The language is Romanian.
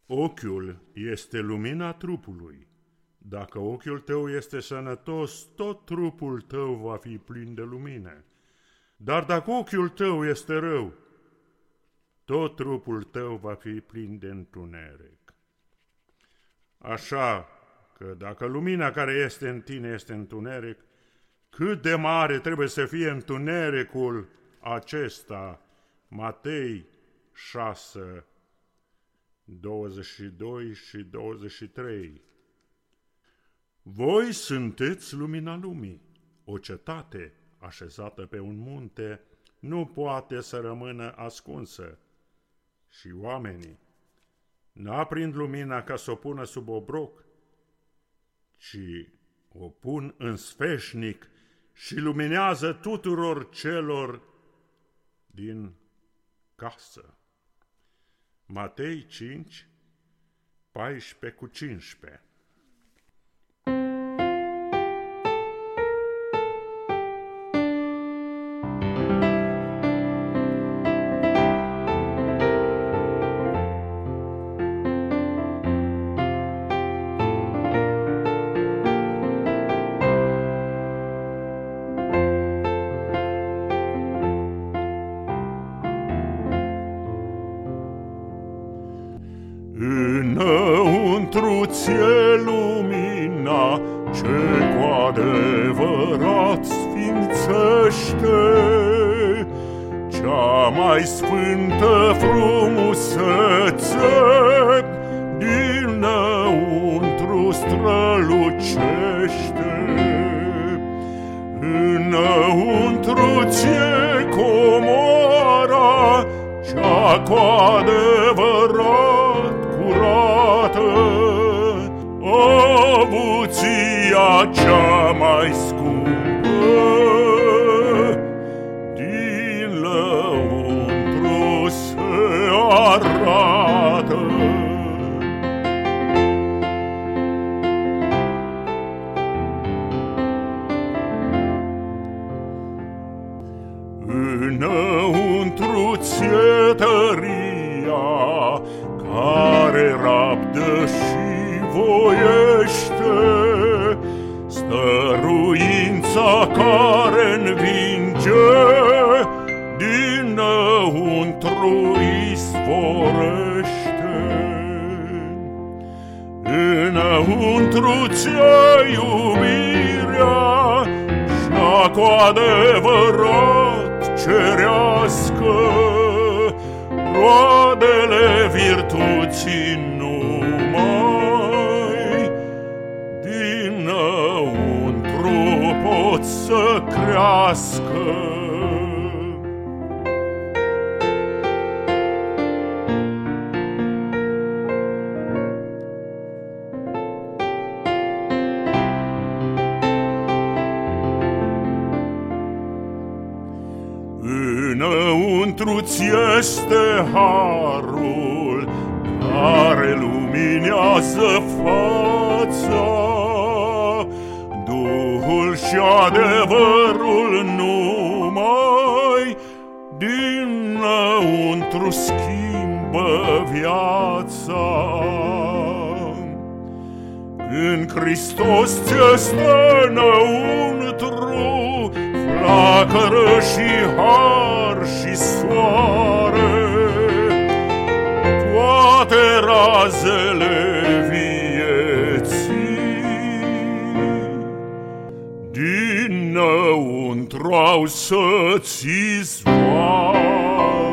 Ochiul este lumina trupului. Dacă ochiul tău este sănătos, tot trupul tău va fi plin de lumină. Dar dacă ochiul tău este rău, tot trupul tău va fi plin de întuneric. Așa că dacă lumina care este în tine este întuneric, cât de mare trebuie să fie întunericul acesta? Matei 6, 22 și 23. Voi sunteți lumina lumii. O cetate așezată pe un munte nu poate să rămână ascunsă. Și oamenii n-aprind lumina ca să o pună sub obroc, ci o pun în sfeșnic și luminează tuturor celor din casă. Matei 5, 14 cu 15. Înăuntru ți-e lumina ce cu adevărat sfințește, cea mai sfântă frumusețe dinăuntru strălucește. Înăuntru ți-e comoara cea cu adevărat curată, avuția cea mai scumpă, din lăuntru se arată. Înăuntru ți-e tăria care rabdă și voiește, stăruința care învinge dinăuntru izvorește. Înăuntru ți-e iubirea cea cu adevărat cerească, roadele virtuții numai dinăuntru pot să crească. Înăuntru ți este harul care luminează fața, Duhul și adevărul numai dinăuntru schimbă viața. În Hristos ți stă înăuntru flacără și har și soare, toate razele vieții dinăuntru au să-ți izvoare.